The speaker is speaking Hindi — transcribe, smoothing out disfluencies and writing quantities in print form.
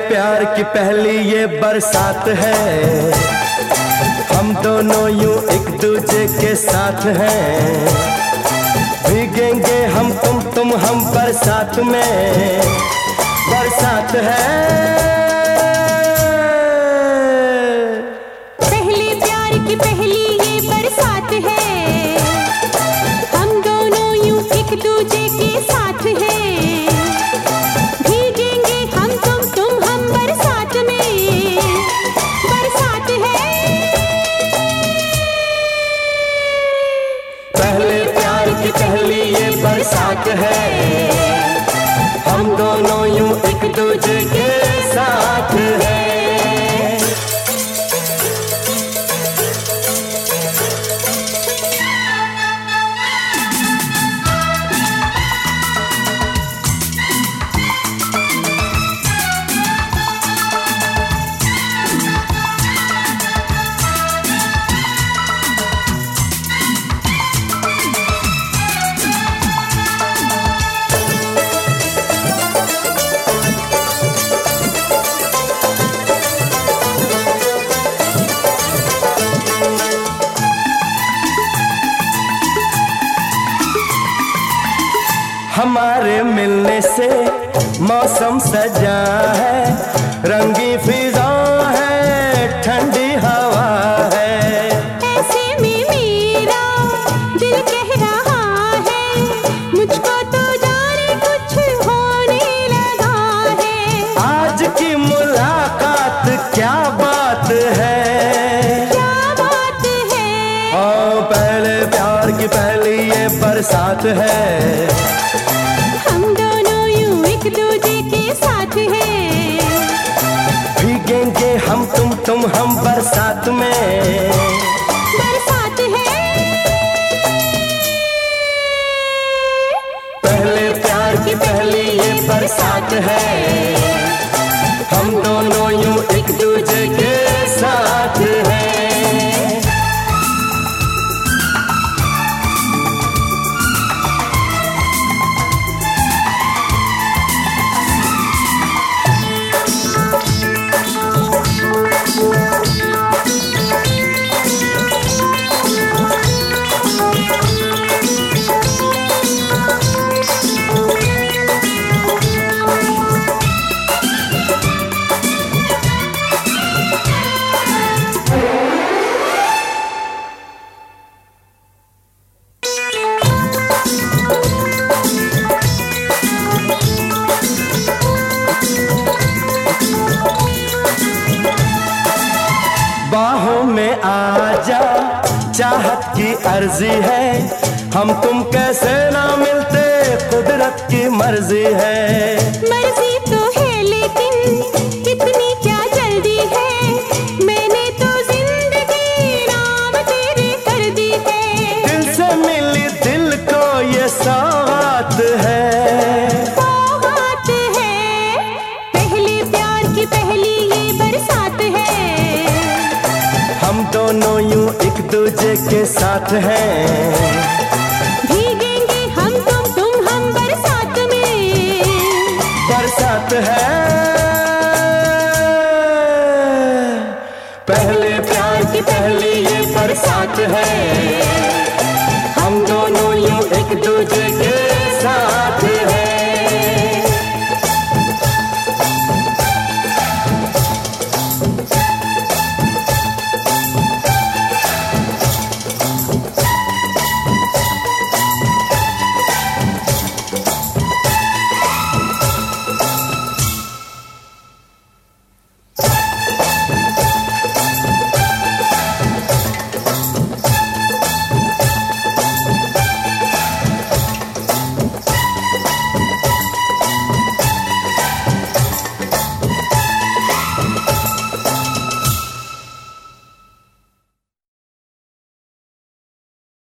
प्यार की पहली ये बरसात है, हम दोनों यूं एक दूजे के साथ हैं। भीगेंगे हम तुम हम बरसात में, बरसात है। पहले प्यार की पहली ये बरसात है, हम दोनों यूं एक दूजे के साथ हैं। भीगेंगे हम तुम हम बरसात में, बरसात है। पहले प्यार की पहली ये बरसात है, हम दोनों यूं एक दूजे के साथ हैं। हमारे मिलने से मौसम सजा है, रंगी फिजा है, ठंडी हवा है। ऐसे में मेरा दिल कह रहा है, मुझको तो जाने कुछ होने लगा है। आज की मुलाकात क्या बात है, क्या बात है। ओ पहले प्यार की पहली ये बरसात है, हम दोनों यूं एक दूजे के साथ हैं। भीगेंगे हम तुम हम बरसात में, बरसात है। पहले प्यार की पहली ये बरसात है, हम दोनों यूं एक दूजे के साथ हैं। बाहों में आजा, चाहत की अर्जी है, हम तुम कैसे ना मिलते, कुदरत की मर्जी है। मर्जी तो है लेकिन इतनी क्या जल्दी है, मैंने तो जिंदगी नाम तेरे कर दी है। दिल से मिली दिल को ये सौगात है, सौगात है। पहले प्यार की पहली ये बरसात है, हम दोनों यूं एक दूजे के साथ हैं। भीगेंगे हम तुम हम बरसात में, बरसात है। पहले प्यार की पहली ये बरसात है,